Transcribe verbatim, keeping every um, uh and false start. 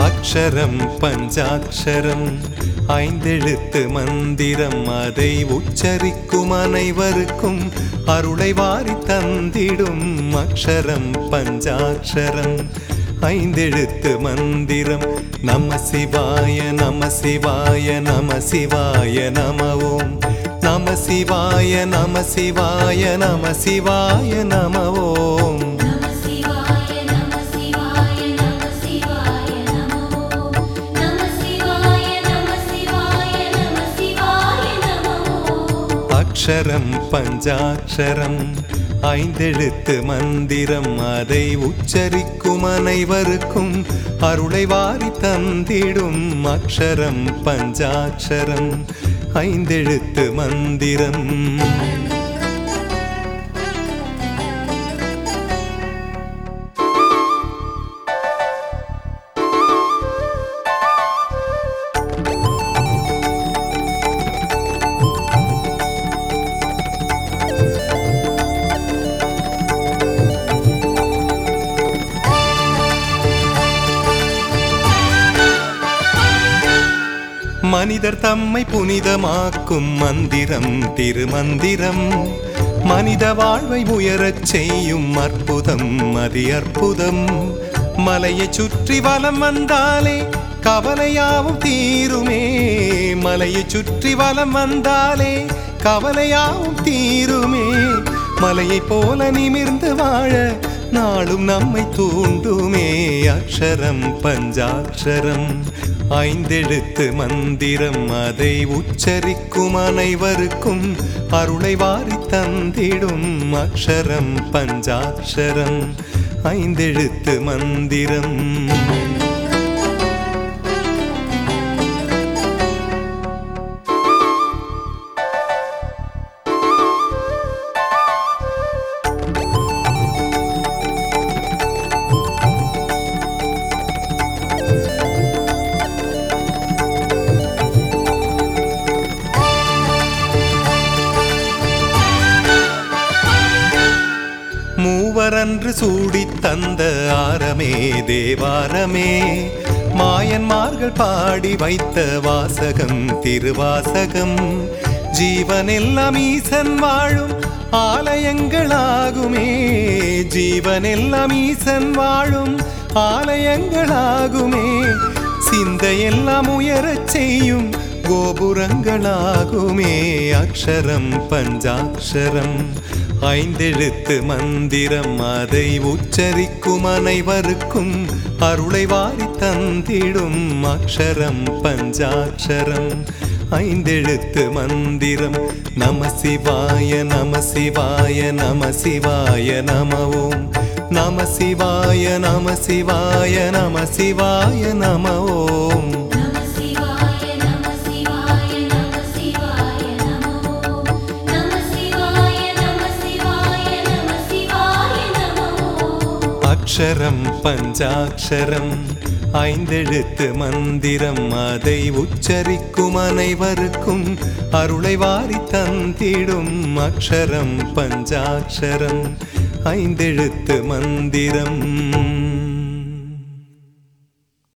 அக்ஷரம் பஞ்சாட்சரம் ஐந்தெழுத்து மந்திரம் அதை உச்சரிக்கும் அனைவருக்கும் அருளை வாரி தந்திடும் அக்ஷரம் பஞ்சாட்சரம் ஐந்தெழுத்து மந்திரம் நம சிவாய நம சிவாய நம சிவாய நம ஓம் நம சிவாய நம சிவாய நம சிவாய நம ஓம் அக்ஷரம் பஞ்சாட்சரம் ஐந்தெழுத்து மந்திரம் அதை உச்சரிக்கும் அனைவருக்கும் அருளை வாரி தந்திடும் அக்ஷரம் பஞ்சாட்சரம் ஐந்தெழுத்து மந்திரம் மனிதர் தம்மை புனிதமாக்கும் மந்திரம் திருமந்திரம் மனித வாழ்வை உயரச் செய்யும் அற்புதம் அதி அற்புதம் மலையை சுற்றி வலம் வந்தாலே கவலையாவும் தீருமே மலையை சுற்றி வலம் வந்தாலே கவலையாவும் தீருமே மலையை போல நிமிர்ந்து வாழ நாளும் நம்மை தூண்டுமே அக்ஷரம் பஞ்சாட்சரம் ஐந்தெழுத்து மந்திரம் அதை உச்சரிக்கும் அனைவருக்கும் அருளை வாரி தந்திடும் அக்ஷரம் பஞ்சாட்சரம் ஐந்தெழுத்து மந்திரம் மூவரன்று சூடி தந்த ஆரமே தேவாரமே மாயன்மார்கள் பாடி வைத்த வாசகம் திருவாசகம் ஜீவனெல்லாம் ஈசன் வாழும் ஆலயங்களாகுமே ஜீவனெல்லாம் ஈசன் வாழும் ஆலயங்களாகுமே சிந்தையெல்லாம் உயரச் செய்யும் கோபுரங்களாகுமே அக்ஷரம் பஞ்சாட்சரம் ஐந்தெழுத்து மந்திரம் அதை உச்சரிக்கும் அனைவருக்கும் அருளை வாரி தந்திடும் அக்ஷரம் பஞ்சாட்சரம் ஐந்தெழுத்து மந்திரம் நம சிவாய நம சிவாய நம சிவாய நம ஓம் நம சிவாய நம சிவாய நம சிவாய நம ஓம் அக்ஷரம் பஞ்சாட்சரம் ஐந்தெழுத்து மந்திரம் அதை உச்சரிக்கும் அனைவருக்கும் அருளை வாரி தந்திடும் அக்ஷரம் பஞ்சாட்சரம் ஐந்தெழுத்து மந்திரம்